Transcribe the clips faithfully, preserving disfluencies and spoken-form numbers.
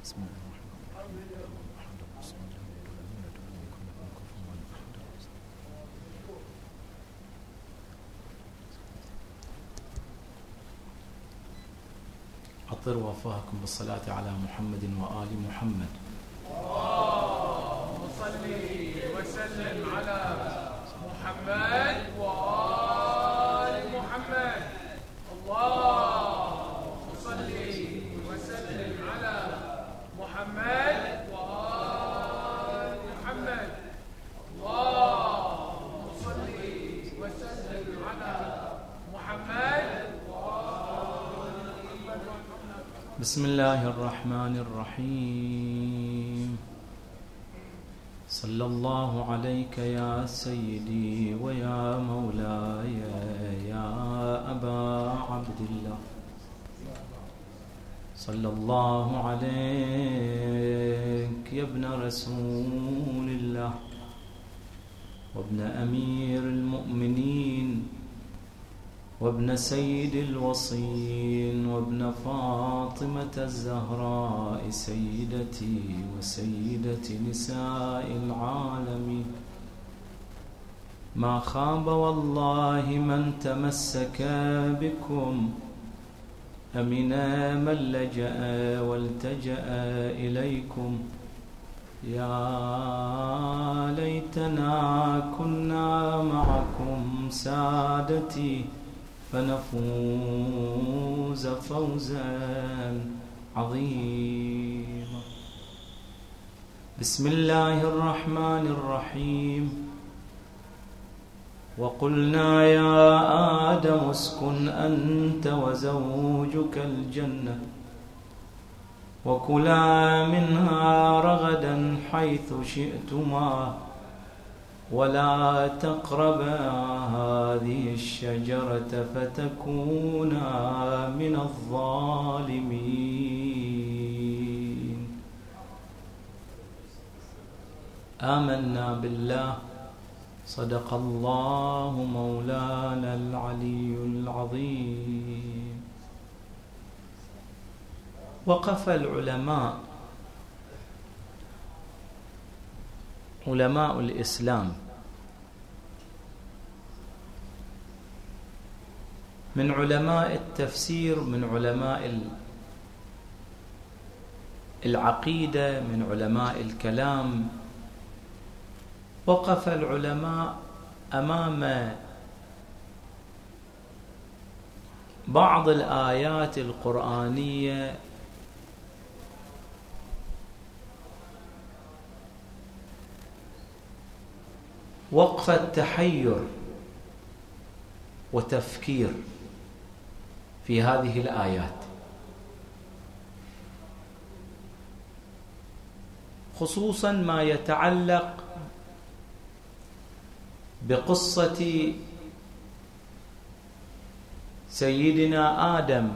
بسم الله الرحمن الرحيم. أطر وفاكم بالصلاة على محمد وآل محمد. اللهم صل وسلم على محمد وآل محمد. اللهم صل وسلم على محمد وآل محمد. اللهم صل وسلم على محمد وآل محمد. بسم الله الرحمن الرحيم. صلى الله عليك يا سيدي ويا مولاي يا أبا عبد الله. صلى الله عليك يا ابن رسول الله وابن أمير المؤمنين وابن سيد الوصين وابن فاطمة الزهراء سيدتي وسيدة نساء العالمين. ما خاب والله من تمسك بكم، أمن من لجأ والتجأ إليكم. يا ليتنا كنا معكم سادتي فنفوز فوزا عظيما. بسم الله الرحمن الرحيم. وقلنا يا آدم اسكن أنت وزوجك الجنة وكلا منها رغدا حيث شئتما ولا تقربا هذه الشجرة فتكونا من الظالمين. آمنا بالله صدق الله مولانا العلي العظيم. وقف العلماء علماء الإسلام من علماء التفسير، من علماء العقيدة، من علماء الكلام. وقف العلماء أمام بعض الآيات القرآنية وقفة تحير وتفكير في هذه الآيات، خصوصا ما يتعلق بقصة سيدنا آدم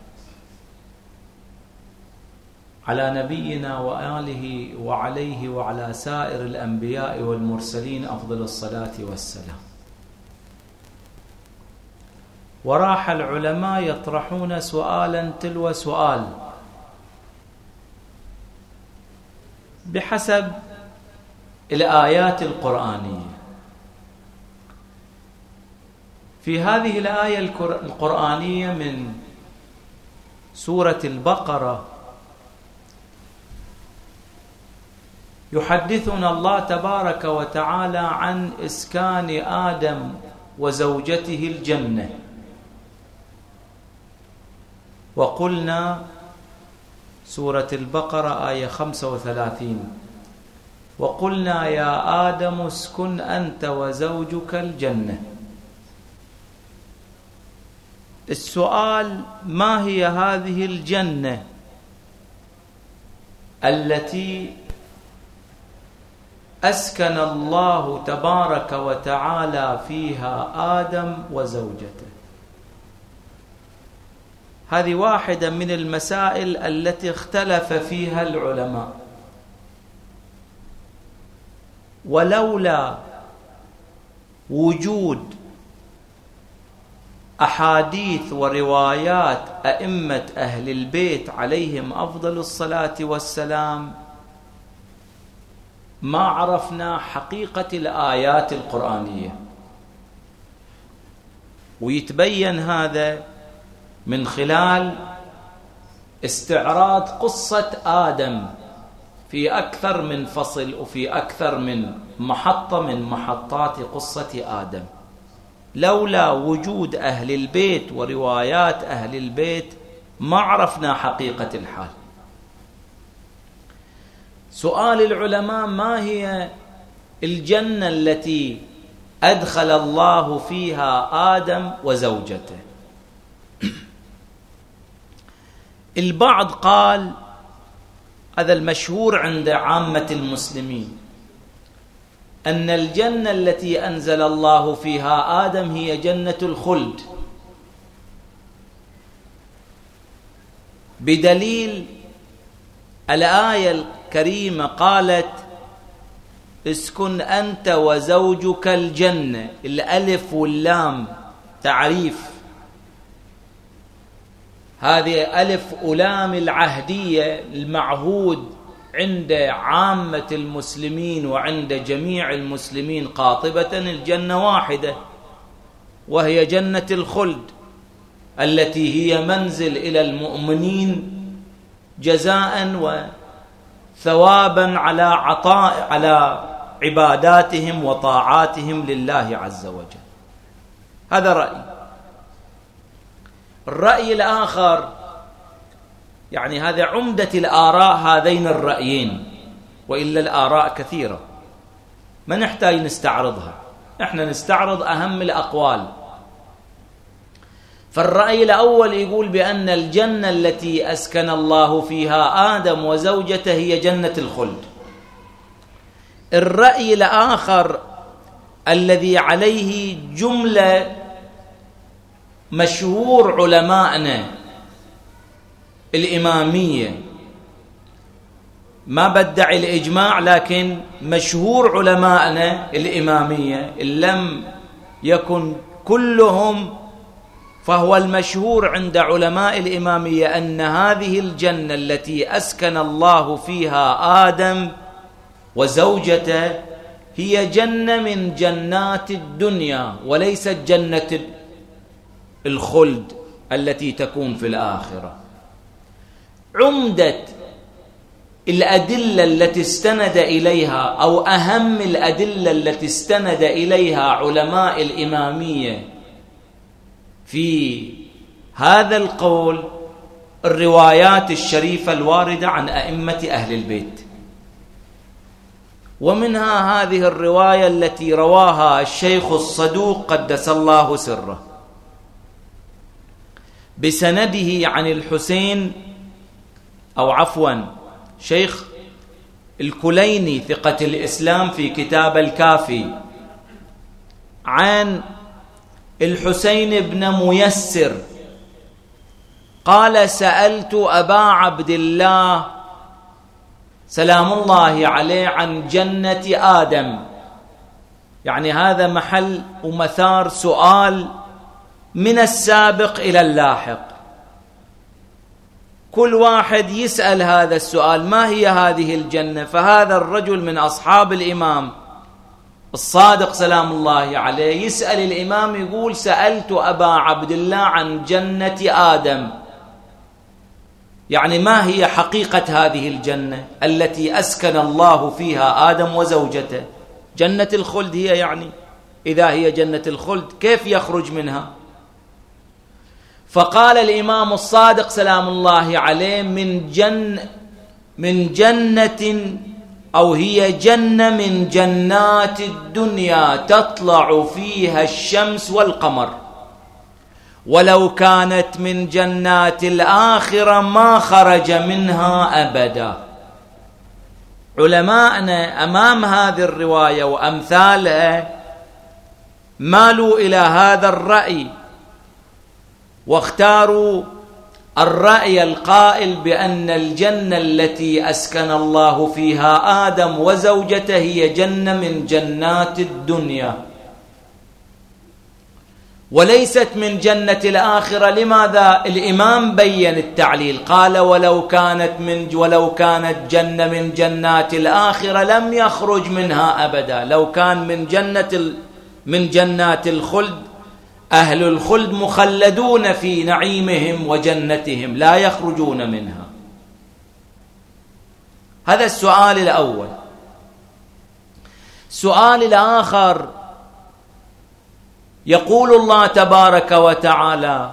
على نبينا وآله وعليه وعلى سائر الأنبياء والمرسلين أفضل الصلاة والسلام. وراح العلماء يطرحون سؤالا تلو سؤال بحسب الآيات القرآنية. في هذه الآية القرآنية من سورة البقرة يحدثنا الله تبارك وتعالى عن إسكان آدم وزوجته الجنة. وقلنا سورة البقرة آية خمسة وثلاثين: وقلنا يا آدم اسكن أنت وزوجك الجنة. السؤال: ما هي هذه الجنة التي أسكن الله تبارك وتعالى فيها آدم وزوجته؟ هذه واحدة من المسائل التي اختلف فيها العلماء. ولولا وجود أحاديث وروايات أئمة أهل البيت عليهم أفضل الصلاة والسلام ما عرفنا حقيقة الآيات القرآنية، ويتبين هذا من خلال استعراض قصة آدم في أكثر من فصل وفي أكثر من محطة من محطات قصة آدم. لولا وجود أهل البيت وروايات أهل البيت ما عرفنا حقيقة الحال. سؤال العلماء: ما هي الجنة التي أدخل الله فيها آدم وزوجته؟ البعض قال، هذا المشهور عند عامة المسلمين، أن الجنة التي أنزل الله فيها آدم هي جنة الخلد، بدليل الآية الكريمة قالت: اسكن أنت وزوجك الجنة. الألف واللام تعريف، هذه ألف ولام العهدية المعهود عند عامة المسلمين وعند جميع المسلمين قاطبة. الجنة واحدة وهي جنة الخلد التي هي منزل إلى المؤمنين جزاء وثوابا على عطاء على عباداتهم وطاعاتهم لله عز وجل. هذا رأي. الرأي الآخر، يعني هذا عمدة الآراء هذين الرأيين، وإلا الآراء كثيرة ما نحتاج نستعرضها، احنا نستعرض أهم الأقوال. فالرأي الأول يقول بأن الجنة التي أسكن الله فيها آدم وزوجته هي جنة الخلد. الرأي الآخر الذي عليه جملة مشهور علماءنا الإمامية، ما بدعي الإجماع لكن مشهور علماءنا الإمامية، إن لم يكن كلهم فهو المشهور عند علماء الإمامية، أن هذه الجنة التي أسكن الله فيها آدم وزوجته هي جنة من جنات الدنيا وليست جنة الخلد التي تكون في الآخرة. عمدة الأدلة التي استند إليها أو أهم الأدلة التي استند إليها علماء الإمامية في هذا القول الروايات الشريفة الواردة عن أئمة أهل البيت، ومنها هذه الرواية التي رواها الشيخ الصدوق قدس الله سره بسنده عن الحسين، أو عفوا شيخ الكليني ثقة الإسلام في كتاب الكافي، عن الحسين بن ميسر قال: سألت أبا عبد الله سلام الله عليه عن جنة آدم. يعني هذا محل ومثار سؤال من السابق إلى اللاحق، كل واحد يسأل هذا السؤال: ما هي هذه الجنة؟ فهذا الرجل من أصحاب الإمام الصادق سلام الله عليه يسأل الإمام يقول: سألت أبا عبد الله عن جنة آدم، يعني ما هي حقيقة هذه الجنة التي أسكن الله فيها آدم وزوجته؟ جنة الخلد هي، يعني إذا هي جنة الخلد كيف يخرج منها؟ فقال الإمام الصادق سلام الله عليه: من جن من جنة أو هي جنة من جنات الدنيا تطلع فيها الشمس والقمر، ولو كانت من جنات الآخرة ما خرج منها أبدا. علماءنا أمام هذه الرواية وأمثالها مالوا إلى هذا الرأي، واختاروا الرأي القائل بأن الجنة التي أسكن الله فيها آدم وزوجته هي جنة من جنات الدنيا. وليست من جنة الآخرة. لماذا؟ الإمام بين التعليل، قال ولو كانت من ولو كانت جنة من جنات الآخرة لم يخرج منها أبدا. لو كان من جنة من جنات الخلد، أهل الخلد مخلدون في نعيمهم وجنتهم لا يخرجون منها. هذا السؤال الأول. السؤال الآخر، يقول الله تبارك وتعالى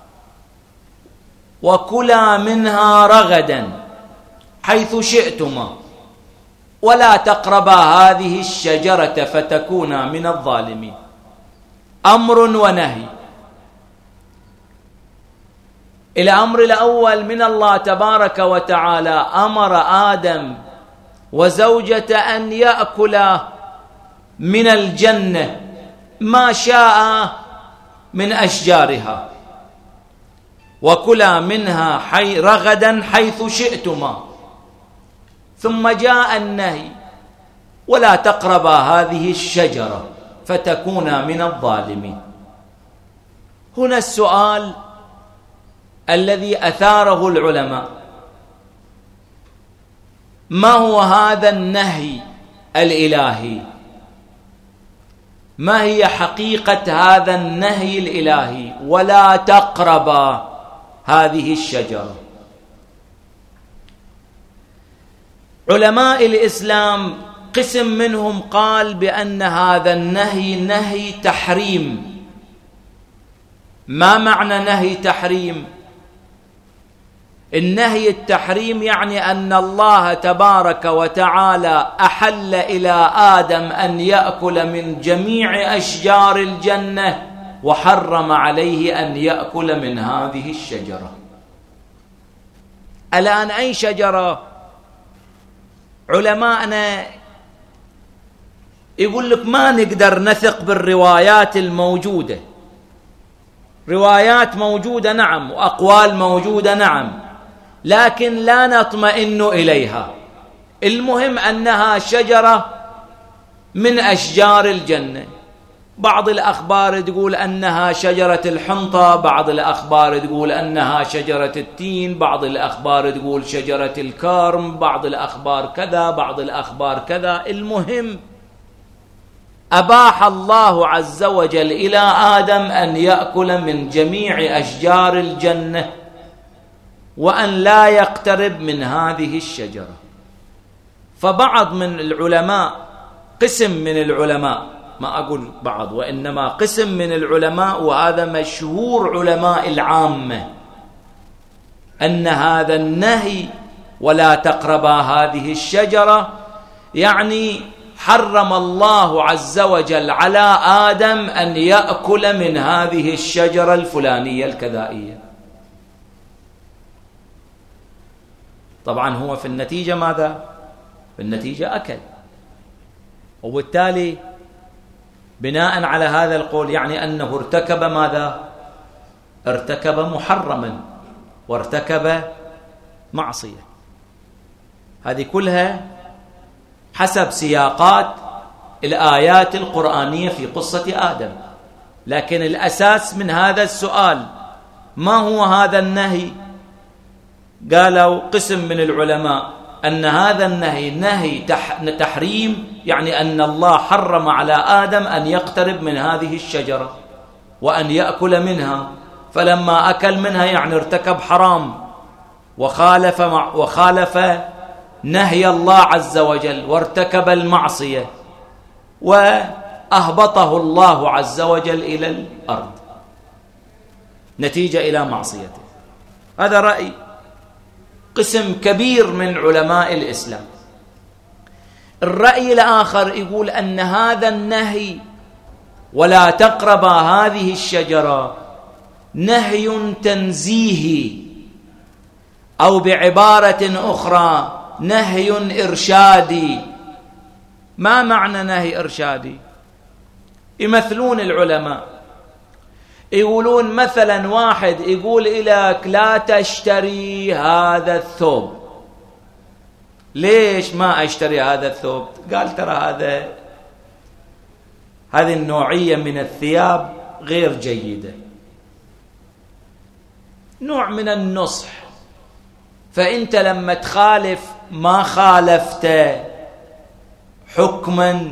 وكلا منها رغدا حيث شئتما ولا تقربا هذه الشجرة فتكونا من الظالمين. أمر ونهي. الأمر الأول من الله تبارك وتعالى، أمر آدم وزوجة أن يأكلا من الجنة ما شاء من أشجارها، وكلا منها حي رغدا حيث شئتما. ثم جاء النهي ولا تقربا هذه الشجرة فتكونا من الظالمين. هنا السؤال الذي أثاره العلماء، ما هو هذا النهي الإلهي؟ ما هي حقيقة هذا النهي الإلهي ولا تقربا هذه الشجرة؟ علماء الإسلام قسم منهم قال بأن هذا النهي نهي تحريم. ما معنى نهي تحريم؟ النهي التحريم يعني أن الله تبارك وتعالى أحل إلى آدم أن يأكل من جميع أشجار الجنة وحرم عليه أن يأكل من هذه الشجرة. الآن أي شجرة؟ علماءنا يقول لك ما نقدر نثق بالروايات الموجودة. روايات موجودة نعم، وأقوال موجودة نعم، لكن لا نطمئن إليها. المهم أنها شجرة من أشجار الجنة. بعض الأخبار تقول أنها شجرة الحنطة، بعض الأخبار تقول أنها شجرة التين، بعض الأخبار تقول شجرة الكرم، بعض الأخبار كذا، بعض الأخبار كذا. المهم أباح الله عز وجل إلى آدم أن يأكل من جميع أشجار الجنة وأن لا يقترب من هذه الشجرة. فبعض من العلماء، قسم من العلماء، ما أقول بعض وإنما قسم من العلماء، وهذا مشهور علماء العامة، أن هذا النهي ولا تقربا هذه الشجرة يعني حرم الله عز وجل على آدم أن يأكل من هذه الشجرة الفلانية الكذائية. طبعا هو في النتيجة ماذا؟ في النتيجة أكل، وبالتالي بناء على هذا القول يعني أنه ارتكب ماذا؟ ارتكب محرما وارتكب معصية. هذه كلها حسب سياقات الآيات القرآنية في قصة آدم. لكن الأساس من هذا السؤال ما هو هذا النهي؟ قالوا قسم من العلماء أن هذا النهي نهي تحريم، يعني أن الله حرم على آدم أن يقترب من هذه الشجرة وأن يأكل منها، فلما أكل منها يعني ارتكب حرام وخالف وخالف نهي الله عز وجل وارتكب المعصية وأهبطه الله عز وجل إلى الأرض نتيجة إلى معصيته. هذا رأي قسم كبير من علماء الإسلام. الرأي الآخر يقول أن هذا النهي ولا تقربا هذه الشجرة نهي تنزيهي، أو بعبارة أخرى نهي إرشادي. ما معنى نهي إرشادي؟ يمثلون العلماء، يقولون مثلا واحد يقول لك لا تشتري هذا الثوب. ليش ما أشتري هذا الثوب؟ قال ترى هذا هذه النوعية من الثياب غير جيدة، نوع من النصح. فأنت لما تخالف ما خالفت حكما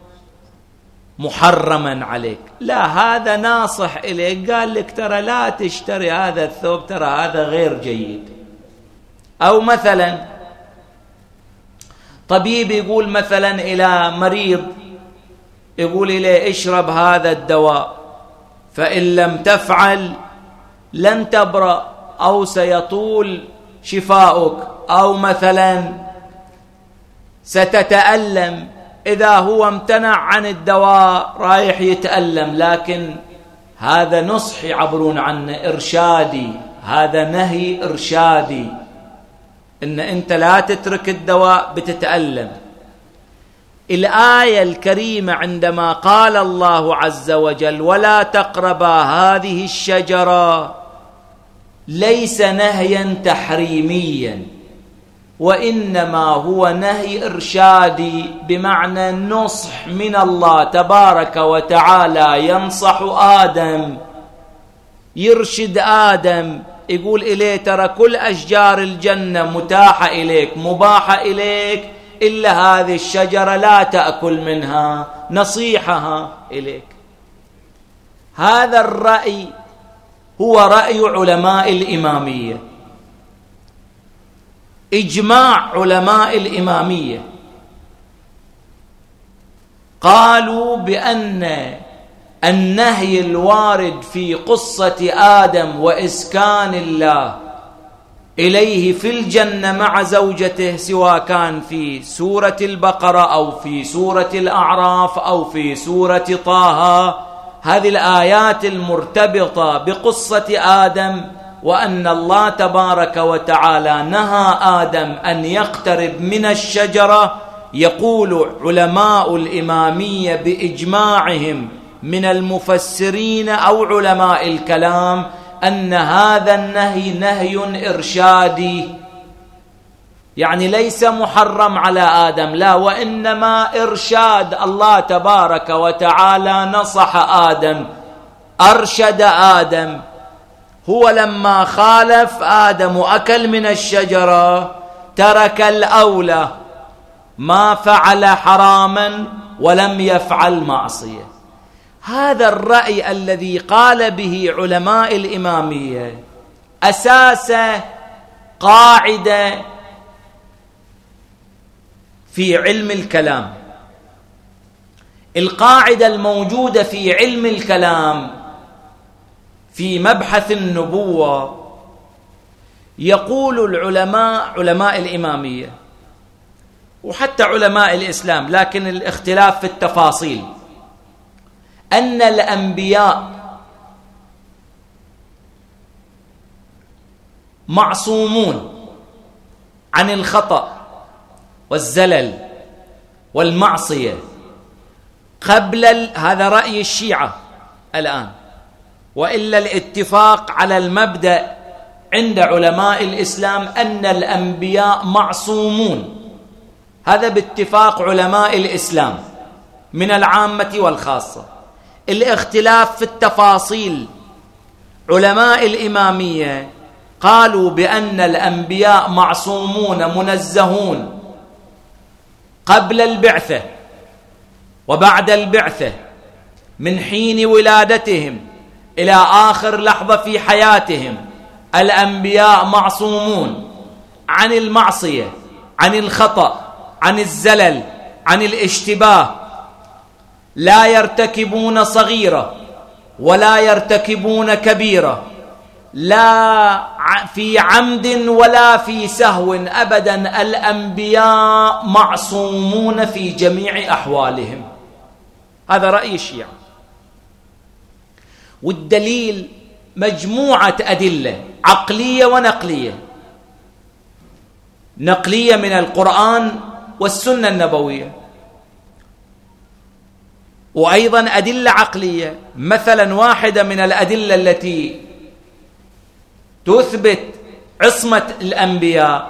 محرما عليك، لا، هذا ناصح إليك، قال لك ترى لا تشتري هذا الثوب، ترى هذا غير جيد. أو مثلا طبيب يقول مثلا إلى مريض، يقول إليه اشرب هذا الدواء، فإن لم تفعل لن تبرأ أو سيطول شفاؤك، أو مثلا ستتألم. إذا هو امتنع عن الدواء رايح يتألم، لكن هذا نصح يعبرون عنه إرشادي، هذا نهي إرشادي، إن أنت لا تترك الدواء بتتألم. الآية الكريمة عندما قال الله عز وجل ولا تقربا هذه الشجرة ليس نهيا تحريميا، وإنما هو نهي إرشادي، بمعنى نصح من الله تبارك وتعالى، ينصح آدم، يرشد آدم، يقول إليه ترى كل أشجار الجنة متاحة إليك مباحة إليك، إلا هذه الشجرة لا تأكل منها، نصيحها إليك. هذا الرأي هو رأي علماء الإمامية، إجماع علماء الإمامية، قالوا بأن النهي الوارد في قصة آدم وإسكان الله إليه في الجنة مع زوجته، سواء كان في سورة البقرة أو في سورة الأعراف أو في سورة طه، هذه الآيات المرتبطة بقصة آدم، وأن الله تبارك وتعالى نهى آدم أن يقترب من الشجرة، يقول علماء الإمامية بإجماعهم من المفسرين أو علماء الكلام أن هذا النهي نهي إرشادي، يعني ليس محرم على آدم، لا، وإنما إرشاد. الله تبارك وتعالى نصح آدم، أرشد آدم. هو لما خالف آدم وأكل من الشجرة ترك الأولى، ما فعل حراما ولم يفعل معصية. هذا الرأي الذي قال به علماء الإمامية أساس قاعدة في علم الكلام. القاعدة الموجودة في علم الكلام في مبحث النبوة، يقول العلماء، علماء الإمامية وحتى علماء الإسلام، لكن الاختلاف في التفاصيل، أن الأنبياء معصومون عن الخطأ والزلل والمعصية قبل ال... هذا رأي الشيعة الآن، وإلا الاتفاق على المبدأ عند علماء الإسلام أن الأنبياء معصومون، هذا باتفاق علماء الإسلام من العامة والخاصة. الاختلاف في التفاصيل، علماء الإمامية قالوا بأن الأنبياء معصومون منزهون قبل البعثة وبعد البعثة، من حين ولادتهم إلى آخر لحظة في حياتهم، الأنبياء معصومون عن المعصية، عن الخطأ، عن الزلل، عن الاشتباه، لا يرتكبون صغيرة ولا يرتكبون كبيرة، لا في عمد ولا في سهو أبدا. الأنبياء معصومون في جميع أحوالهم، هذا رأي الشيعة. والدليل مجموعة أدلة عقلية ونقلية، نقلية من القرآن والسنة النبوية، وأيضا أدلة عقلية. مثلا واحدة من الأدلة التي تثبت عصمة الأنبياء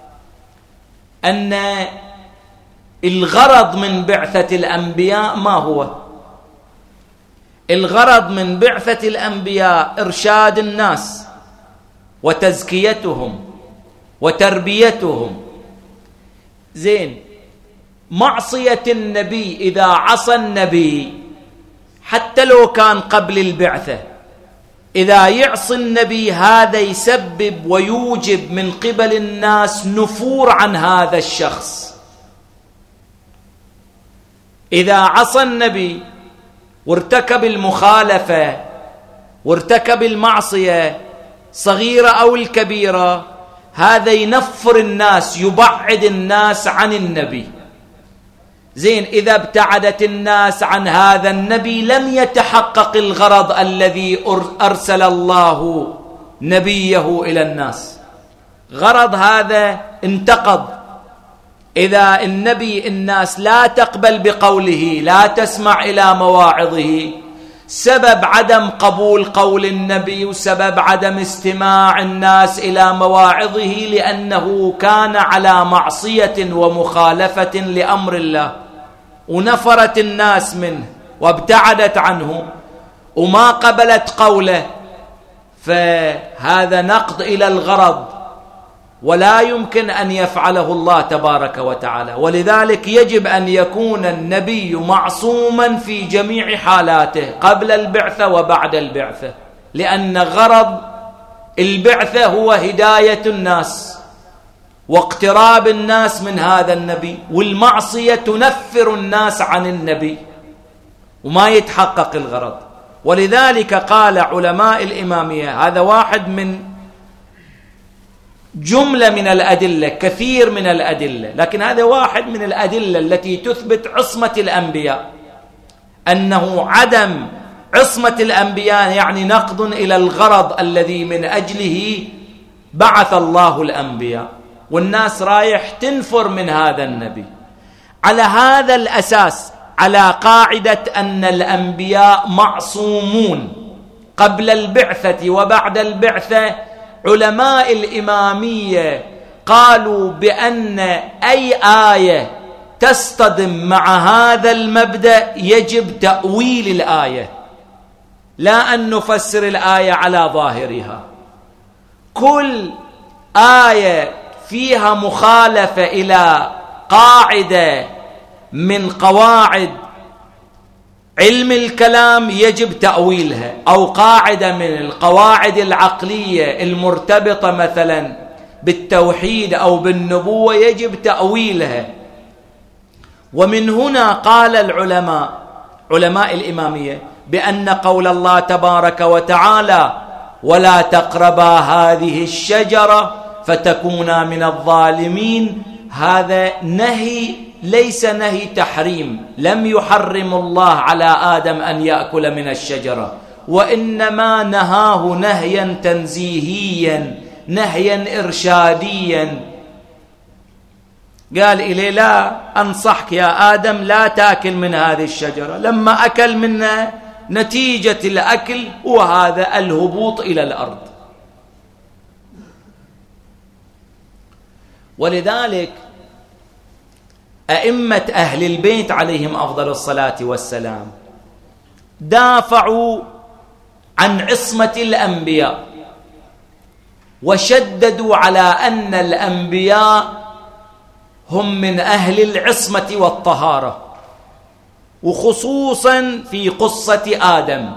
أن الغرض من بعثة الأنبياء ما هو؟ الغرض من بعثة الأنبياء إرشاد الناس وتزكيتهم وتربيتهم. زين، معصية النبي إذا عصى النبي حتى لو كان قبل البعثة، إذا يعصي النبي هذا يسبب ويوجب من قبل الناس نفور عن هذا الشخص. إذا عصى النبي وارتكب المخالفة وارتكب المعصية صغيرة أو الكبيرة، هذا ينفر الناس، يبعد الناس عن النبي. زين، إذا ابتعدت الناس عن هذا النبي لم يتحقق الغرض الذي أرسل الله نبيه إلى الناس، غرض هذا انتقض. إذا النبي الناس لا تقبل بقوله، لا تسمع إلى مواعظه، سبب عدم قبول قول النبي وسبب عدم استماع الناس إلى مواعظه لأنه كان على معصية ومخالفة لأمر الله، ونفرت الناس منه وابتعدت عنه وما قبلت قوله، فهذا نقض إلى الغرض ولا يمكن أن يفعله الله تبارك وتعالى. ولذلك يجب أن يكون النبي معصوما في جميع حالاته قبل البعثة وبعد البعثة، لأن غرض البعثة هو هداية الناس واقتراب الناس من هذا النبي، والمعصية تنفر الناس عن النبي وما يتحقق الغرض. ولذلك قال علماء الإمامية، هذا واحد من جملة من الأدلة، كثير من الأدلة، لكن هذا واحد من الأدلة التي تثبت عصمة الأنبياء، أنه عدم عصمة الأنبياء يعني نقض إلى الغرض الذي من أجله بعث الله الأنبياء، والناس رايح تنفر من هذا النبي. على هذا الأساس، على قاعدة أن الأنبياء معصومون قبل البعثة وبعد البعثة، علماء الإمامية قالوا بأن أي آية تصطدم مع هذا المبدأ يجب تأويل الآية، لا أن نفسر الآية على ظاهرها. كل آية فيها مخالفة إلى قاعدة من قواعد علم الكلام يجب تأويلها، أو قاعدة من القواعد العقلية المرتبطة مثلا بالتوحيد أو بالنبوة يجب تأويلها. ومن هنا قال العلماء علماء الإمامية بأن قول الله تبارك وتعالى ولا تقربا هذه الشجرة فتكونا من الظالمين، هذا نهي ليس نهي تحريم، لم يحرم الله على آدم أن يأكل من الشجرة، وإنما نهاه نهيا تنزيهيا، نهيا إرشاديا. قال إليه لا أنصحك يا آدم لا تأكل من هذه الشجرة، لما أكل منها نتيجة الأكل وهذا الهبوط إلى الأرض. ولذلك أئمة أهل البيت عليهم أفضل الصلاة والسلام دافعوا عن عصمة الأنبياء وشددوا على أن الأنبياء هم من أهل العصمة والطهارة، وخصوصا في قصة آدم.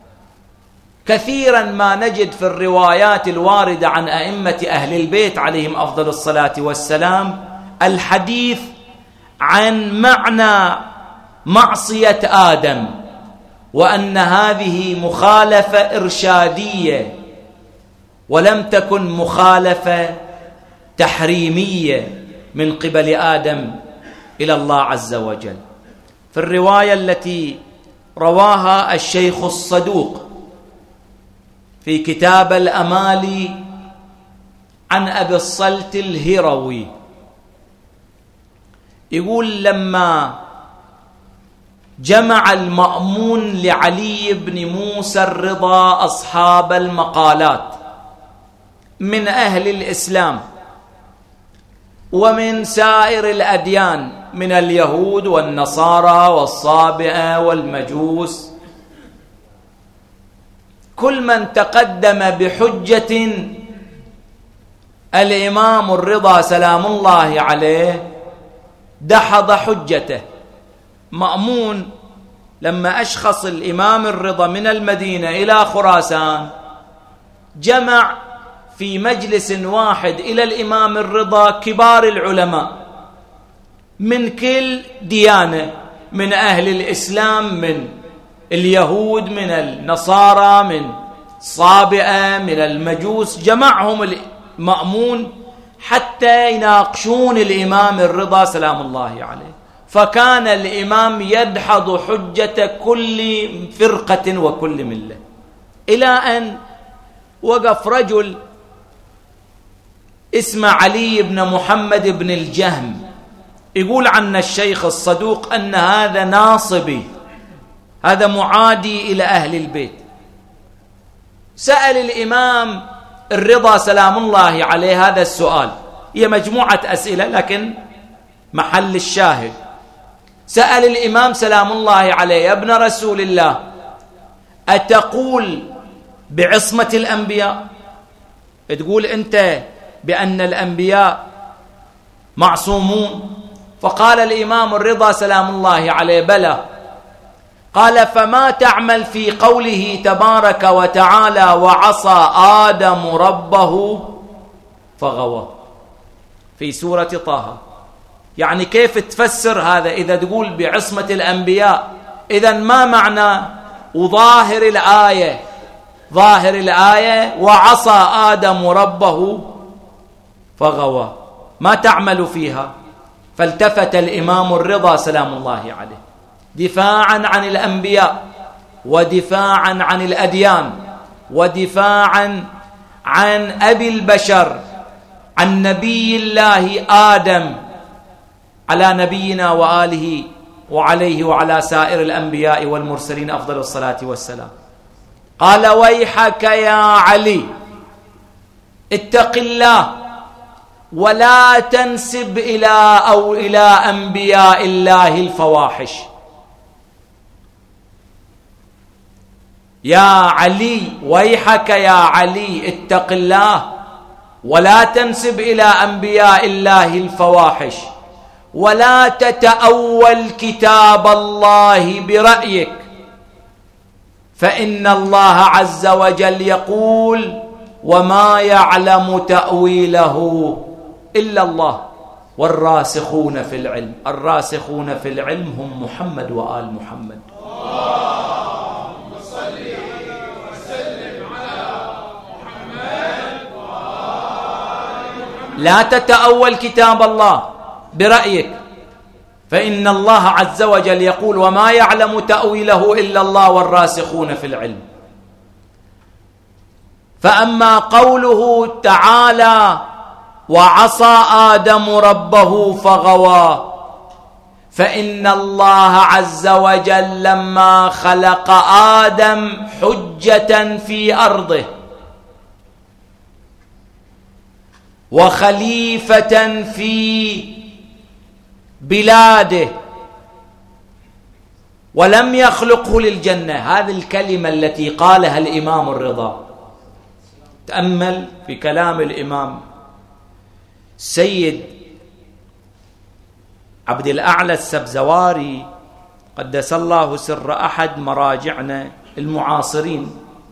كثيرا ما نجد في الروايات الواردة عن أئمة أهل البيت عليهم أفضل الصلاة والسلام الحديث عن معنى معصية آدم، وأن هذه مخالفة إرشادية ولم تكن مخالفة تحريمية من قبل آدم إلى الله عز وجل. في الرواية التي رواها الشيخ الصدوق في كتاب الأمالي عن أبي الصلت الهروي، يقول لما جمع المأمون لعلي بن موسى الرضا أصحاب المقالات من أهل الإسلام ومن سائر الأديان من اليهود والنصارى والصابئة والمجوس كل من تقدم بحجة الإمام الرضا سلام الله عليه دحض حجته. مأمون لما أشخص الإمام الرضا من المدينة إلى خراسان جمع في مجلس واحد إلى الإمام الرضا كبار العلماء من كل ديانة، من أهل الإسلام، من اليهود، من النصارى، من الصابئة، من المجوس، جمعهم المأمون حتى يناقشون الإمام الرضا سلام الله عليه. فكان الإمام يدحض حجة كل فرقة وكل ملة، إلى أن وقف رجل اسمه علي بن محمد بن الجهم، يقول عن الشيخ الصدوق أن هذا ناصبي، هذا معادي إلى أهل البيت. سأل الإمام الرضا سلام الله عليه هذا السؤال، هي مجموعة أسئلة لكن محل الشاهد. سأل الإمام سلام الله عليه: يا ابن رسول الله، أتقول بعصمة الأنبياء؟ تقول أنت بأن الأنبياء معصومون؟ فقال الإمام الرضا سلام الله عليه: بلى. قال: فما تعمل في قوله تبارك وتعالى: وعصى آدم ربه فغوى، في سورة طه؟ يعني كيف تفسر هذا إذا تقول بعصمة الأنبياء؟ إذن ما معنى وظاهر الآية؟ ظاهر الآية وعصى آدم ربه فغوى، ما تعمل فيها؟ فالتفت الإمام الرضا سلام الله عليه دفاعا عن الأنبياء، ودفاعا عن الأديان، ودفاعا عن أبي البشر، عن نبي الله آدم على نبينا وآله وعليه وعلى سائر الأنبياء والمرسلين أفضل الصلاة والسلام. قال: ويحك يا علي، اتق الله ولا تنسب إلى أو إلى أنبياء الله الفواحش. يا علي، ويحك يا علي، اتق الله ولا تنسب إلى أنبياء الله الفواحش، ولا تتأول كتاب الله برأيك، فإن الله عز وجل يقول: وما يعلم تأويله إلا الله والراسخون في العلم. الراسخون في العلم هم محمد وآل محمد. اللهم صل وسلم على محمد وآل محمد. لا تتأول كتاب الله برأيك، فإن الله عز وجل يقول: وما يعلم تأويله إلا الله والراسخون في العلم. فأما قوله تعالى: وعصى آدم ربه فغوى، فإن الله عز وجل لما خلق آدم حجة في أرضه وخليفة في بلاده، ولم يخلقه للجنة. هذه الكلمة التي قالها الإمام الرضا، تأمل في كلام الإمام سيد عبد الأعلى السبزواري قدس الله سر أحد مراجعنا المعاصرين،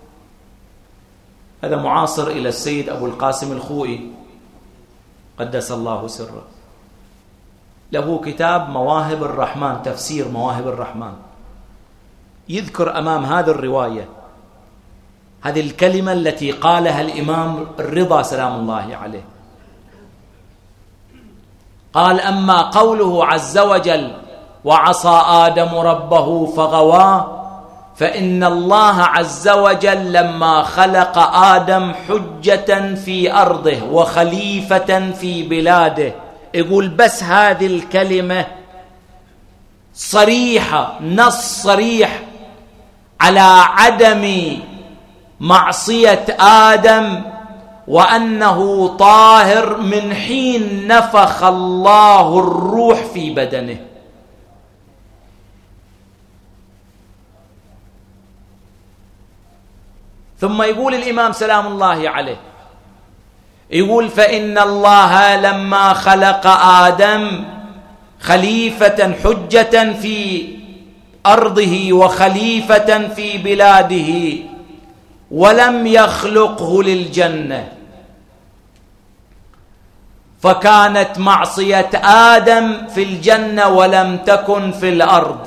هذا معاصر إلى السيد أبو القاسم الخوئي قدس الله سره، له كتاب مواهب الرحمن، تفسير مواهب الرحمن، يذكر أمام هذه الرواية هذه الكلمة التي قالها الإمام الرضا سلام الله عليه. قال: أما قوله عز وجل: وعصى آدم ربه فغوى، فإن الله عز وجل لما خلق آدم حجة في أرضه وخليفة في بلاده. يقول بس هذه الكلمة صريحة، نص صريح على عدم معصية آدم، وأنه طاهر من حين نفخ الله الروح في بدنه. ثم يقول الإمام سلام الله عليه، يقول فإن الله لما خلق آدم خليفة حجة في أرضه وخليفة في بلاده ولم يخلقه للجنة، فكانت معصية آدم في الجنة ولم تكن في الأرض،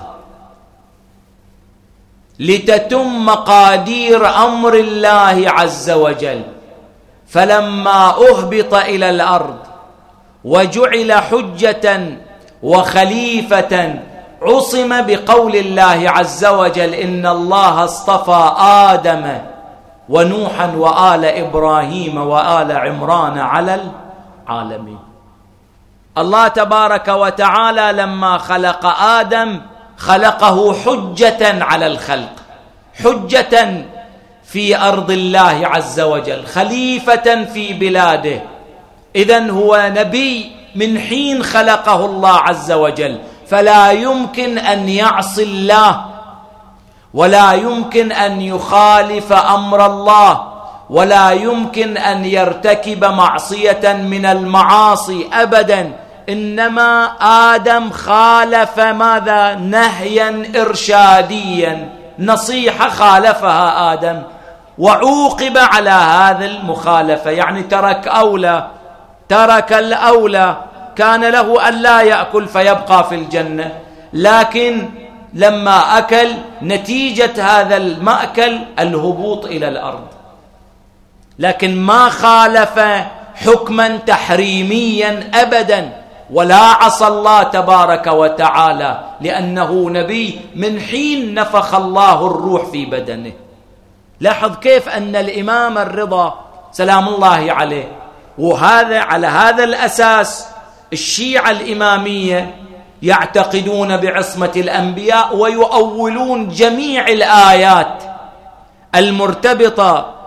لتتم مقادير أمر الله عز وجل. فلما أهبط إلى الأرض وجعل حجة وخليفة عصم بقول الله عز وجل إن الله اصطفى آدم ونوحا وآل إبراهيم وآل عمران على العالمين. الله تبارك وتعالى لما خلق آدم خلقه حجة على الخلق، حجة في أرض الله عز وجل، خليفة في بلاده. إذن هو نبي من حين خلقه الله عز وجل، فلا يمكن أن يعصي الله، ولا يمكن أن يخالف أمر الله، ولا يمكن أن يرتكب معصية من المعاصي أبدا. إنما آدم خالف ماذا؟ نهيا إرشاديا، نصيحة خالفها آدم وعوقب على هذا المخالفة، يعني ترك أولى، ترك الأولى، كان له أن لا يأكل فيبقى في الجنة، لكن لما أكل نتيجة هذا المأكل الهبوط إلى الأرض، لكن ما خالف حكما تحريميا أبدا، ولا عصى الله تبارك وتعالى، لأنه نبي من حين نفخ الله الروح في بدنه. لاحظ كيف أن الإمام الرضا سلام الله عليه، وهذا على هذا الأساس الشيعة الإمامية يعتقدون بعصمة الأنبياء ويؤولون جميع الآيات المرتبطة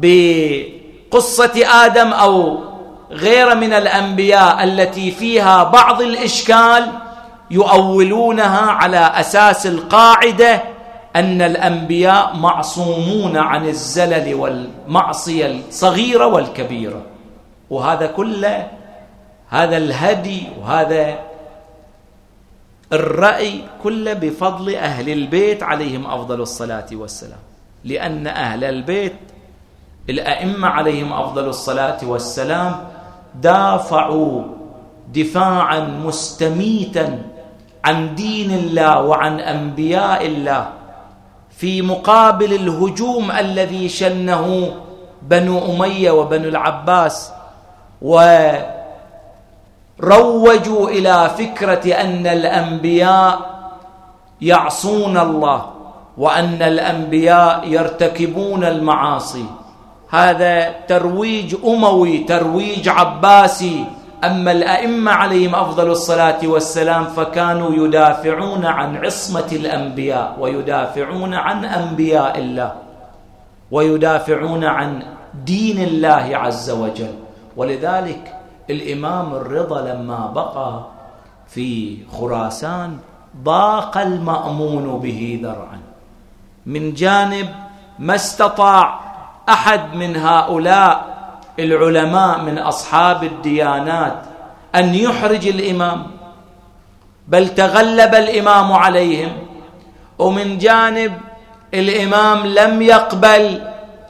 بقصة آدم أو غير من الأنبياء التي فيها بعض الإشكال، يؤولونها على أساس القاعدة أن الأنبياء معصومون عن الزلل والمعصية الصغيرة والكبيرة. وهذا كله، هذا الهدي وهذا الرأي كله بفضل أهل البيت عليهم أفضل الصلاة والسلام، لأن أهل البيت الأئمة عليهم أفضل الصلاة والسلام دافعوا دفاعا مستميتا عن دين الله وعن أنبياء الله، في مقابل الهجوم الذي شنه بنو أمية وبنو العباس، وروجوا إلى فكرة أن الأنبياء يعصون الله وأن الأنبياء يرتكبون المعاصي. هذا ترويج أموي، ترويج عباسي. أما الأئمة عليهم أفضل الصلاة والسلام فكانوا يدافعون عن عصمة الأنبياء، ويدافعون عن أنبياء الله، ويدافعون عن دين الله عز وجل. ولذلك الإمام الرضا لما بقى في خراسان ضاق المأمون به ذرعا، من جانب ما استطاع أحد من هؤلاء العلماء من أصحاب الديانات أن يحرج الإمام، بل تغلب الإمام عليهم، ومن جانب الإمام لم يقبل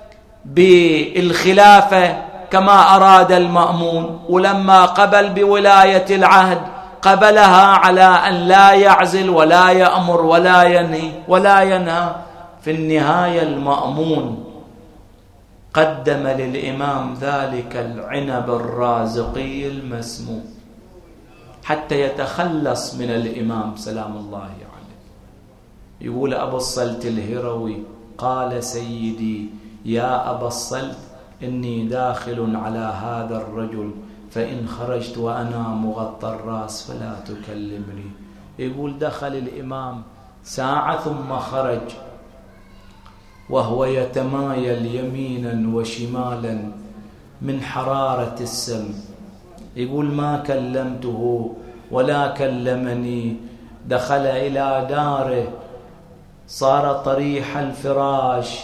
بالخلافة كما أراد المأمون، ولما قبل بولاية العهد قبلها على أن لا يعزل ولا يأمر ولا ينهي ولا ينهى. في النهاية المأمون قدم للإمام ذلك العنب الرازقي المسموم حتى يتخلص من الإمام سلام الله عليه. يقول أبو الصلت الهروي قال سيدي يا أبا الصلت إني داخل على هذا الرجل، فإن خرجت وأنا مغطى الرأس فلا تكلمني. يقول دخل الإمام ساعة ثم خرج وهو يتمايل يمينا وشمالا من حرارة السم. يقول ما كلمته ولا كلمني. دخل إلى داره، صار طريح الفراش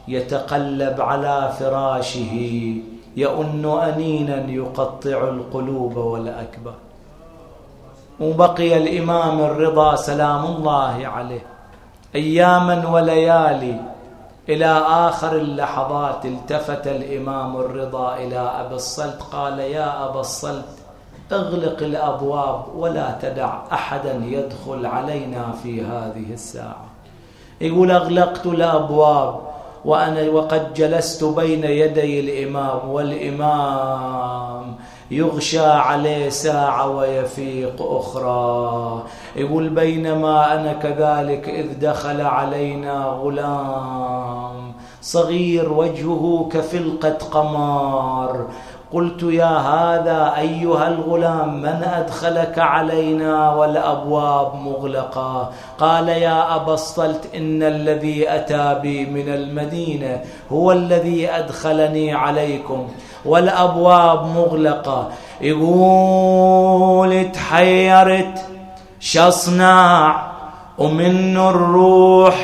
يتقلب على فراشه يؤن أنينا يقطع القلوب والأكباد. وبقي الإمام الرضا سلام الله عليه أياما وليالي. إلى آخر اللحظات التفت الإمام الرضا إلى أبي الصلت قال: يا أبا الصلت، اغلق الأبواب ولا تدع أحدا يدخل علينا في هذه الساعة. يقول: أغلقت الأبواب وأنا وقد جلست بين يدي الإمام، والإمام يغشى عليه ساعة ويفيق أخرى. يقول: بينما أنا كذلك إذ دخل علينا غلام صغير وجهه كفلقة قمر. قلت: يا هذا أيها الغلام، من أدخلك علينا والأبواب مغلقة؟ قال: يا أبا الصلت، إن الذي أتى بي من المدينة هو الذي أدخلني عليكم والأبواب مغلقة. يقول: تحيرت شصنع ومن الروح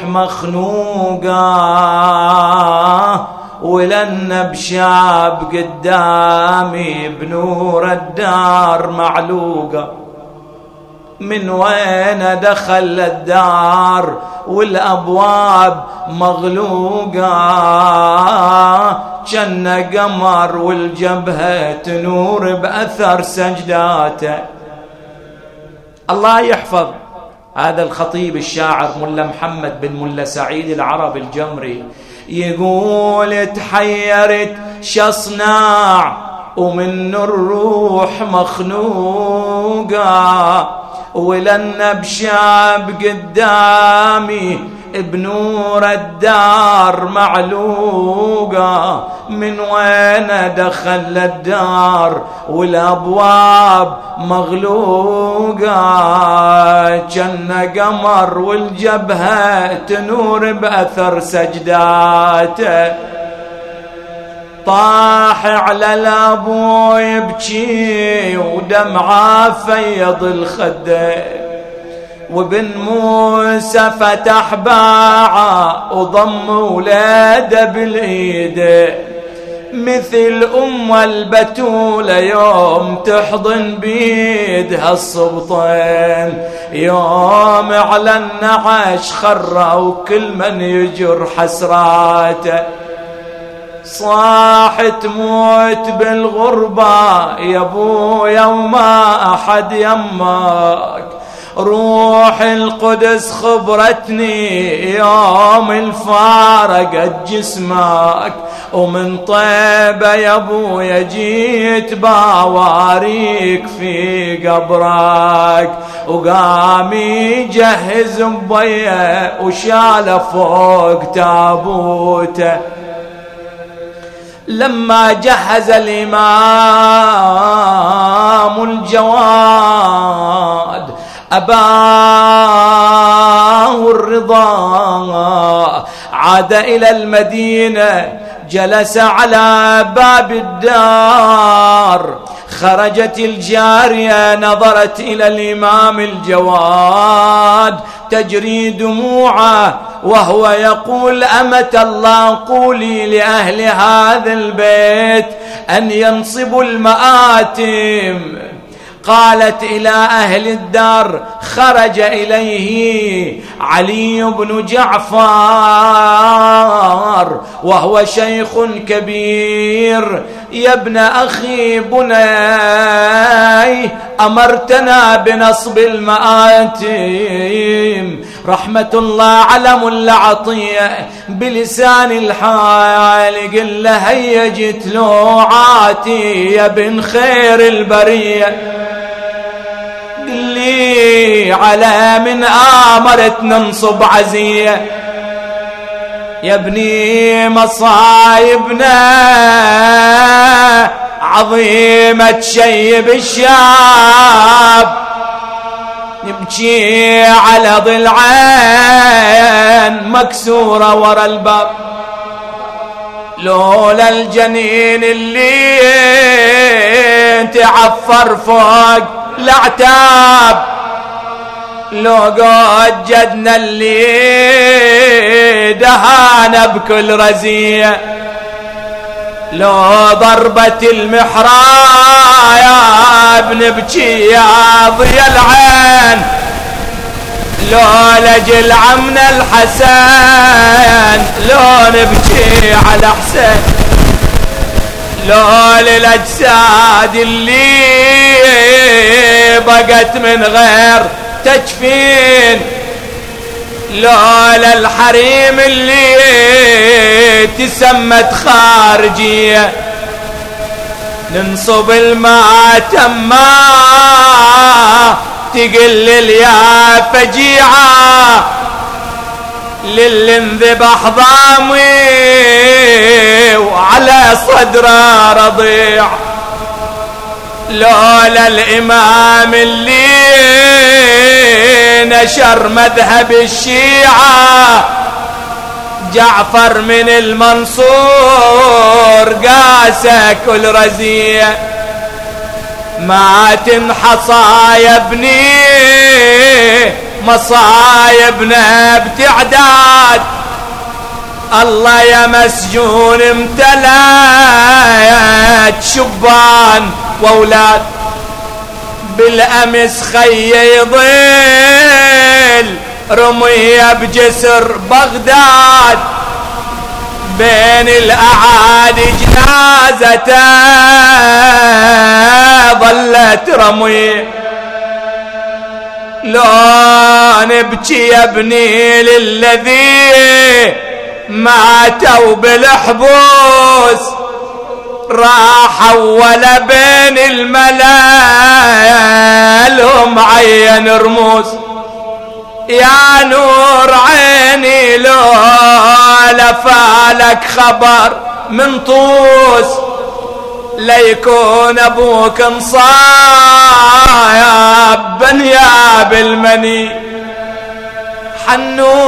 مخنوقة، ولن بشاب قدامي بنور الدار معلوقة. من وين دخل الدار والأبواب مغلوقة؟ جن قمر والجبهة تنور بأثر سجداته. الله يحفظ هذا الخطيب الشاعر ملا محمد بن ملا سعيد العرب الجمري. يقول: تحيرت شصنع ومن الروح مخنوقة، ولن بشاب قدامي بنور الدار معلوقة. من وين دخل الدار والأبواب مغلوقة؟ جن قمر والجبهة تنور بأثر سجداته. طاح على الأبو يبكي ودمعه فيض الخده، وابن موسى فتح باعه وضم ولاده بالايد، مثل ام البتولة يوم تحضن بيدها الصبطين، يوم على النعش خرة وكل من يجر حسراته. صاحت موت بالغربة يا ابويا وما احد يمك، روح القدس خبرتني يوم الفارقت جسمك، ومن طيبة يا ابويا جيت باواريك في قبرك. وقام يجهز بيه وشال فوق تابوته. لما جهز الإمام الجواد أباه الرضا عاد إلى المدينة، جلس على باب الدار. خرجت الجارية نظرت إلى الإمام الجواد تجري دموعه وهو يقول: أمة الله، قولي لأهل هذا البيت أن ينصبوا المآتم. قالت: إلى أهل الدار خرج إليه علي بن جعفر وهو شيخ كبير. يا ابن أخي بني، أمرتنا بنصب المآتم. رحمة الله على ملا عطية بلسان الحال قل له: هيا جت لوعاتي يا بن خير البرية، لي على من آمرت ننصب عزية. يا ابني مصايبنا عظيمة تشيب الشاب، نبكي على ضلعين مكسورة ورا الباب. لولا الجنين اللي تعفر فوق الأعتاب، لو قد جدنا اللي دهانا بكل رزية، لو ضربة المحرايا بنبكي يا ضي العين، لو لجل عمنا الحسن لو نبكي على حسين، لو للأجساد اللي بقت من غير تجفين، لولا الحريم اللي تسمت خارجية، ننصب الماتم ما تقلل يا فجيعة، للي انذبح ضامي وعلى صدره رضيع، لولا الإمام اللي نشر مذهب الشيعة، جعفر من المنصور قاسى كل رزية، ما تنحصى يا ابني مصايبنا بتعداد، الله يا مسجون امتلأت شبان واولاد، بالامس خي يضل رمية بجسر بغداد، بين الاعادي جنازته ظلت رمية، لو نبكي يا ابني للذي ماتوا بالحبوس، راحوا ولا بين الملا لهم عين رموز، يا نور عيني لو لفالك خبر من طوس، ليكون ابوك انصايب بنياب المني، حنو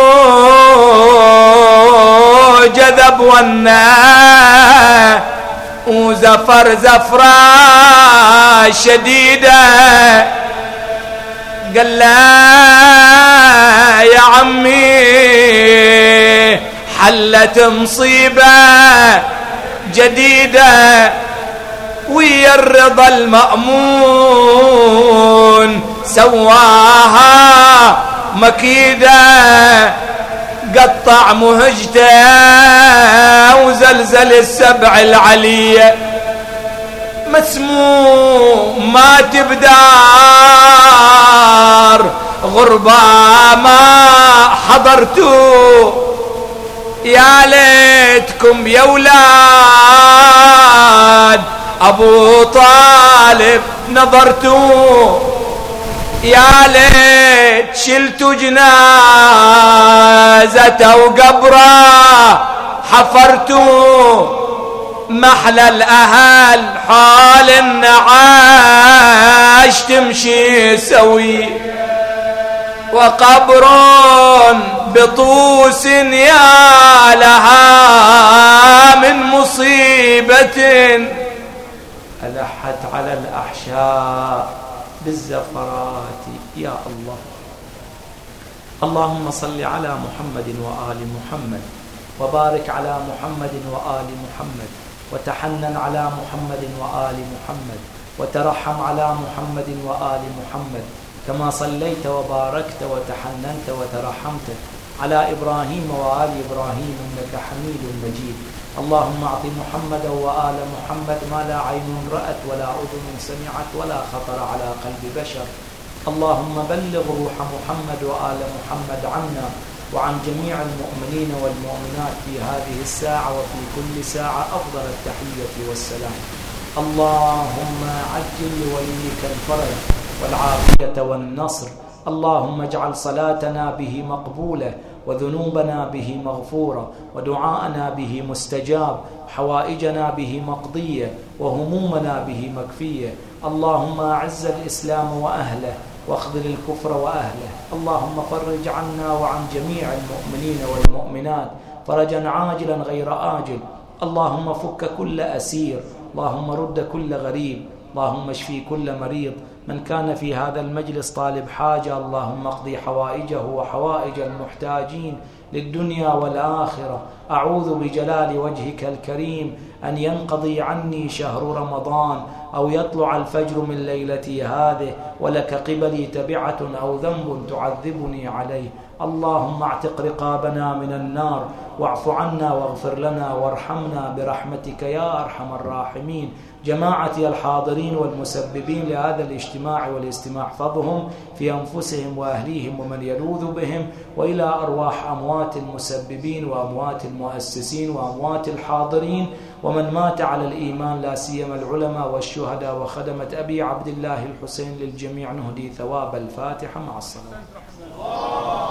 جذب والناه وزفر زفرة شديدة، قال لا يا عمي حلت مصيبة جديدة، ويا الرضا المأمون سواها مكيدة، قطع مهجته وزلزل السبع العلية، مسموم ما تبدار غربة ما حضرتوا، يا ليتكم يا ولاد أبو طالب نظرتوا، يا ليت شلتوا جنازته وقبره حفرتوا، محلى الأهل حال النعاش تمشي سوي، وقبر بطوس يا لها من مصيبة، ألحت على الأحشاء بالزفرات يا الله. اللهم صل على محمد وآل محمد، وبارك على محمد وآل محمد، وتحنن على محمد وآل محمد، وترحم على محمد وآل محمد، كما صليت وباركت وتحننت وترحمت على إبراهيم وآل إبراهيم إنك حميد مجيد. اللهم أعط محمدا وآل محمد ما لا عين رأت ولا أذن سمعت ولا خطر على قلب بشر. اللهم بلغ روح محمد وآل محمد عنا وعن جميع المؤمنين والمؤمنات في هذه الساعة وفي كل ساعة أفضل التحية والسلام. اللهم عجل لوليك الفرج والعافية والنصر. اللهم اجعل صلاتنا به مقبولة، وذنوبنا به مغفورة، ودعاءنا به مستجاب، حوائجنا به مقضية، وهمومنا به مكفية. اللهم أعز الإسلام وأهله، واخذل الكفر وأهله. اللهم فرج عنا وعن جميع المؤمنين والمؤمنات فرجا عاجلا غير آجل. اللهم فك كل أسير، اللهم رد كل غريب، اللهم اشفي كل مريض، من كان في هذا المجلس طالب حاجة اللهم اقضي حوائجه وحوائج المحتاجين للدنيا والآخرة. أعوذ بجلال وجهك الكريم أن ينقضي عني شهر رمضان أو يطلع الفجر من ليلتي هذه ولك قبلي تبعة أو ذنب تعذبني عليه. اللهم اعتق رقابنا من النار واعف عنا واغفر لنا وارحمنا برحمتك يا أرحم الراحمين. جماعتي الحاضرين والمسببين لهذا الاجتماع والاستماع احفظهم في أنفسهم وأهليهم ومن يلوذ بهم، وإلى أرواح أموات المسببين وأموات المؤسسين وأموات الحاضرين ومن مات على الإيمان لا سيما العلماء والشهداء وخدمة أبي عبد الله الحسين. للجميع نهدي ثواب الفاتحة مع الصلاة.